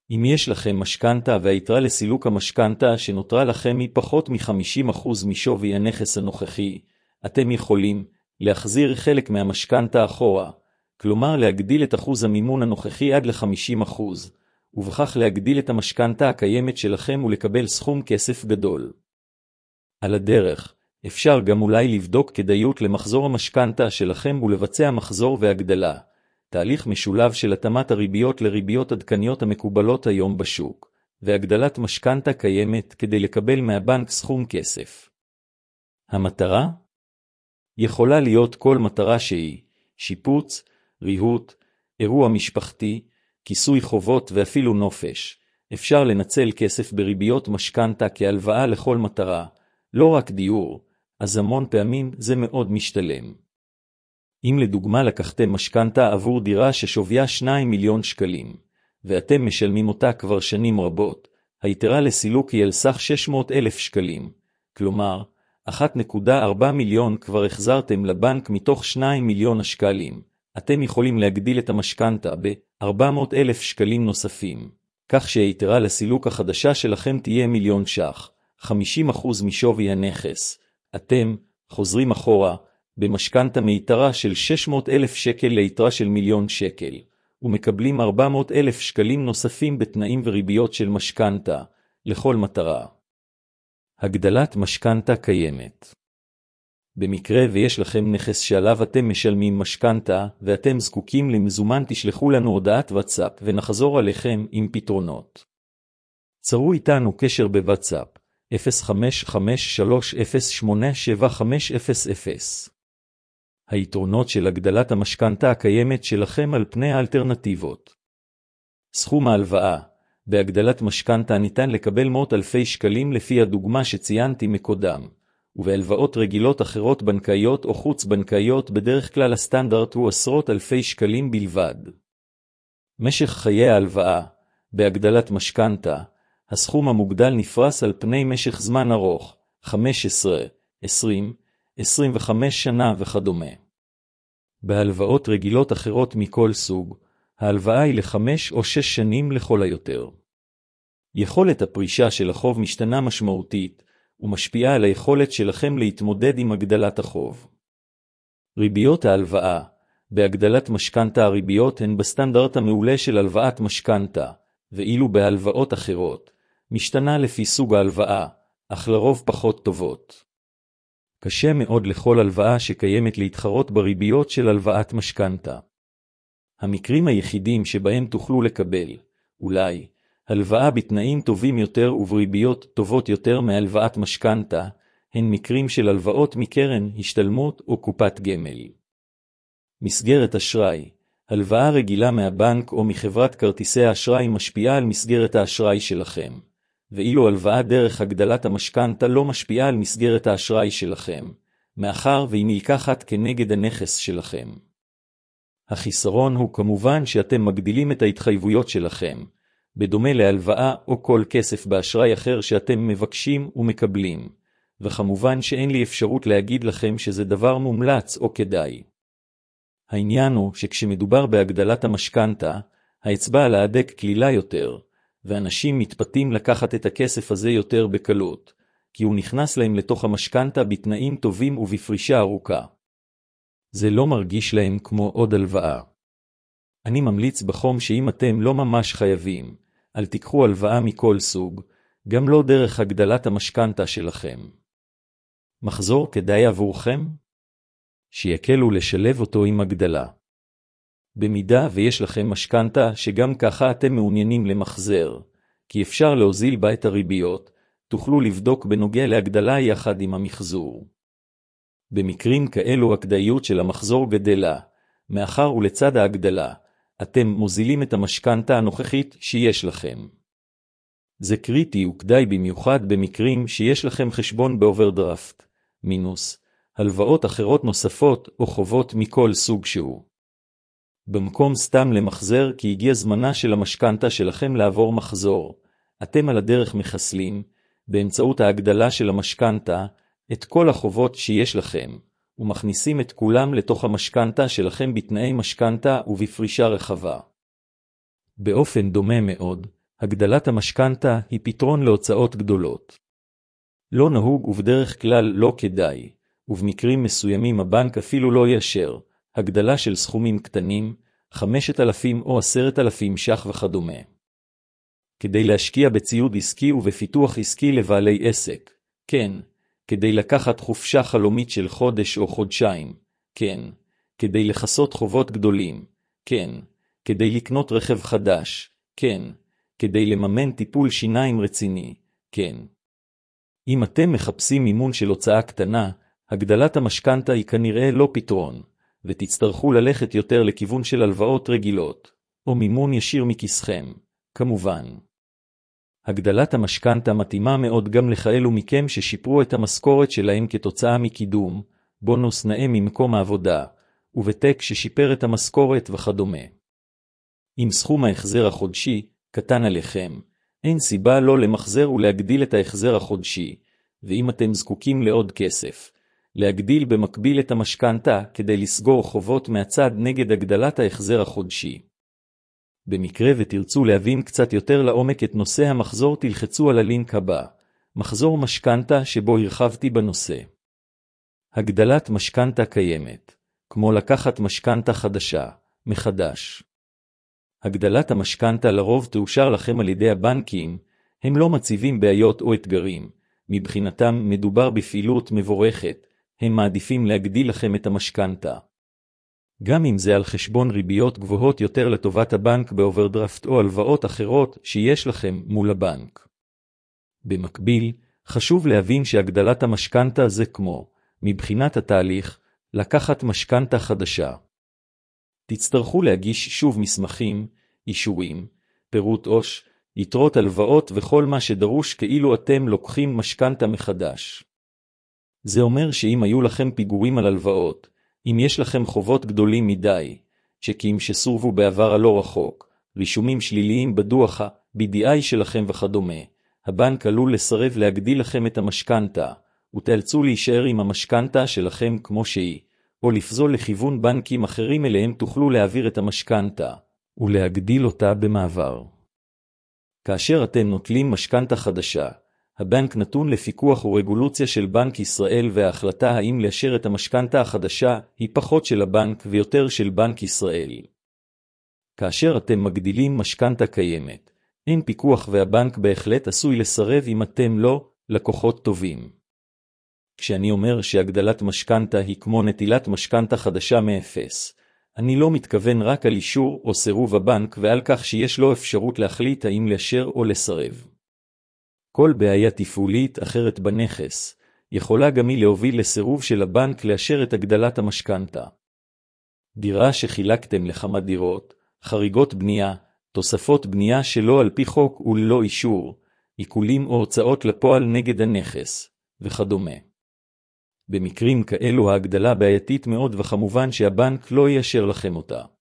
אם יש לכם משכנתה והיתרה לסילוק המשכנתה שנותרה לכם היא פחות מ-50% משווי הנכס הנוכחי, אתם יכולים להחזיר חלק מהמשכנתה אחורה, כלומר להגדיל את אחוז המימון הנוכחי עד ל-50%, ובכך להגדיל את המשכנתה הקיימת שלכם ולקבל סכום כסף גדול. על הדרך, אפשר גם אולי לבדוק כדאיות למחזור המשכנתה שלכם ולבצע מחזור והגדלה, תהליך משולב של התאמת הריביות לריביות עדכניות המקובלות היום בשוק, והגדלת משכנתה קיימת כדי לקבל מהבנק סכום כסף. המטרה? יכולה להיות כל מטרה שהיא, שיפוץ, ריהוט, אירוע משפחתי, כיסוי חובות ואפילו נופש. אפשר לנצל כסף בריביות משכנתה כהלוואה לכל מטרה, לא רק דיור, אז המון פעמים זה מאוד משתלם. אם לדוגמה לקחתם משכנתה עבור דירה ששוויה 2 מיליון שקלים, ואתם משלמים אותה כבר שנים רבות, היתרה לסילוק היא על סך 600,000 שקלים, כלומר, 1.4 מיליון כבר החזרתם לבנק מתוך 2 מיליון השקלים. אתם יכולים להגדיל את המשכנתה ב-400,000 שקלים נוספים, כך שהיתרה לסילוק החדשה שלכם תהיה מיליון ש"ח, 50% משווי הנכס. אתם חוזרים אחורה במשכנתה מיתרה של 600,000 שקל ליתרה של מיליון שקל, ומקבלים 400,000 שקלים נוספים בתנאים וריביות של משכנתה, לכל מטרה. הגדלת משכנתה קיימת. במקרה ויש לכם נכס שעליו אתם משלמים משכנתה, ואתם זקוקים למזומן, תשלחו לנו הודעת וואטסאפ ונחזור עליכם עם פתרונות. צרו איתנו קשר בוואטסאפ 0553087500. היתרונות של הגדלת המשכנתה הקיימת שלכם על פני האלטרנטיבות. סכום ההלוואה. בהגדלת משכנתה ניתן לקבל מאות אלפי שקלים לפי הדוגמה שציינתי מקודם, ובהלוואות רגילות אחרות בנקאיות או חוץ בנקאיות בדרך כלל הסטנדרט הוא עשרות אלפי שקלים בלבד. משך חיי ההלוואה. בהגדלת משכנתה, הסכום המוגדל נפרס על פני משך זמן ארוך, 15, 20, 25 שנה וכדומה. בהלוואות רגילות אחרות מכל סוג, ההלוואה היא ל5 או 6 שנים לכל היותר. יכולת הפרישה של החוב משתנה משמעותית, ומשפיעה על היכולת שלכם להתמודד עם הגדלת החוב. ריביות ההלוואה. בהגדלת משכנתה הריביות הן בסטנדרט המעולה של הלוואת משכנתה, ואילו בהלוואות אחרות, משתנה לפי סוג ההלוואה, אך לרוב פחות טובות. קשה מאוד לכל הלוואה שקיימת להתחרות בריביות של הלוואת משכנתה. המקרים היחידים שבהם תוכלו לקבל, אולי, הלוואה בתנאים טובים יותר ובריביות טובות יותר מהלוואת משכנתה, הן מקרים של הלוואות מקרן, השתלמות או קופת גמל. מסגרת אשראי. הלוואה רגילה מהבנק או מחברת כרטיסי האשראי משפיעה על מסגרת האשראי שלכם, ואילו הלוואה דרך הגדלת המשכנתה לא משפיעה על מסגרת האשראי שלכם, מאחר והיא נלקחת כנגד הנכס שלכם. החיסרון הוא כמובן שאתם מגדילים את ההתחייבויות שלכם, בדומה להלוואה או כל כסף באשראי אחר שאתם מבקשים ומקבלים, וכמובן שאין לי אפשרות להגיד לכם שזה דבר מומלץ או כדאי. העניין הוא שכשמדובר בהגדלת המשכנתה, האצבע על ההדק כלילה יותר, ואנשים מתפתים לקחת את הכסף הזה יותר בקלות, כי הוא נכנס להם לתוך המשכנתה בתנאים טובים ובפרישה ארוכה. זה לא מרגיש להם כמו עוד הלוואה. אני ממליץ בחום שאם אתם לא ממש חייבים, אל תיקחו הלוואה מכל סוג, גם לא דרך הגדלת המשכנתה שלכם. מחזור כדאי עבורכם? שיקלו לשלב אותו עם הגדלה. במידה ויש לכם משכנתה שגם ככה אתם מעוניינים למחזר, כי אפשר להוזיל בה את הריביות, תוכלו לבדוק בנוגע להגדלה יחד עם המחזור. במקרים כאלו הכדאיות של המחזור גדלה, מאחר ולצד ההגדלה, אתם מוזילים את המשכנתה הנוכחית שיש לכם. זה קריטי וכדאי במיוחד במקרים שיש לכם חשבון באוברדרפט, מינוס, הלוואות אחרות נוספות או חובות מכל סוג שהוא. במקום סתם למחזר כי הגיע זמנה של המשכנתה שלכם לעבור מחזור, אתם על הדרך מחסלים, באמצעות ההגדלה של המשכנתה, את כל החובות שיש לכם, ומכניסים את כולם לתוך המשכנתה שלכם בתנאי משכנתה ובפרישה רחבה. באופן דומה מאוד, הגדלת המשכנתה היא פתרון להוצאות גדולות. לא נהוג ובדרך כלל לא כדאי, ובמקרים מסוימים הבנק אפילו לא יאשר, הגדלה של סכומים קטנים, 5,000 או 10,000 ש"ח וכדומה. כדי להשקיע בציוד עסקי ובפיתוח עסקי לבעלי עסק, כן, כדי לקחת חופשה חלומית של חודש או חודשיים, כן, כדי לחסות חובות גדולים, כן, כדי לקנות רכב חדש, כן, כדי לממן טיפול שיניים רציני, כן. אם אתם מחפשים מימון של הוצאה קטנה, הגדלת המשכנתה היא כנראה לא פתרון, ותצטרכו ללכת יותר לכיוון של הלוואות רגילות, או מימון ישיר מכיסכם, כמובן. הגדלת המשכנתה מתאימה מאוד גם לכאלו מכם ששיפרו את המשכורת שלהם כתוצאה מקידום, בונוס נאה ממקום העבודה, ובטק ששיפר את המשכורת וכדומה. אם סכום ההחזר החודשי קטן עליכם, אין סיבה לא למחזר ולהגדיל את ההחזר החודשי, ואם אתם זקוקים לעוד כסף, להגדיל במקביל את המשכנתה כדי לסגור חובות מהצד נגד הגדלת ההחזר החודשי. במקרה ותרצו להבין קצת יותר לעומק את נושא המחזור, תלחצו על הלינק הבא, מחזור משכנתה, שבו הרחבתי בנושא. הגדלת משכנתה קיימת, כמו לקחת משכנתה חדשה, מחדש. הגדלת המשכנתה לרוב תאושר לכם על ידי הבנקים, הם לא מציבים בעיות או אתגרים, מבחינתם מדובר בפעילות מבורכת, הם מעדיפים להגדיל לכם את המשכנתה. גם אם זה על חשבון ריביות גבוהות יותר לטובת הבנק באוברדרפט או הלוואות אחרות שיש לכם מול הבנק. במקביל, חשוב להבין שהגדלת המשכנתה זה כמו, מבחינת התהליך, לקחת משכנתה חדשה. תצטרכו להגיש שוב מסמכים, אישורים, פירוט עו"ש, יתרות הלוואות וכל מה שדרוש כאילו אתם לוקחים משכנתה מחדש. זה אומר שאם היו לכם פיגורים על הלוואות, אם יש לכם חובות גדולים מדי, צ'קים שסורבו בעבר הלא רחוק, רישומים שליליים בדוח ה-BDI שלכם וכדומה, הבנק עלול לסרב להגדיל לכם את המשכנתה, ותאלצו להישאר עם המשכנתה שלכם כמו שהיא, או לפזול לכיוון בנקים אחרים אליהם תוכלו להעביר את המשכנתה, ולהגדיל אותה במעבר. כאשר אתם נוטלים משכנתה חדשה, הבנק נתון לפיקוח ורגולציה של בנק ישראל, וההחלטה האם לאשר את המשכנתה החדשה היא פחות של הבנק ויותר של בנק ישראל. כאשר אתם מגדילים משכנתה קיימת, אין פיקוח והבנק בהחלט עשוי לסרב אם אתם לא לקוחות טובים. כשאני אומר שהגדלת משכנתה היא כמו נטילת משכנתה חדשה מאפס, אני לא מתכוון רק על אישור או סירוב הבנק ועל כך שיש לו אפשרות להחליט האם לאשר או לסרב. כל בעיה תפעולית אחרת בנכס יכולה גם היא להוביל לסירוב של הבנק לאשר את הגדלת המשכנתה. דירה שחילקתם לכמה דירות, חריגות בנייה, תוספות בנייה שלא על פי חוק וללא אישור, עיקולים או הוצאות לפועל נגד הנכס, וכדומה. במקרים כאלו ההגדלה בעייתית מאוד וכמובן שהבנק לא יאשר לכם אותה.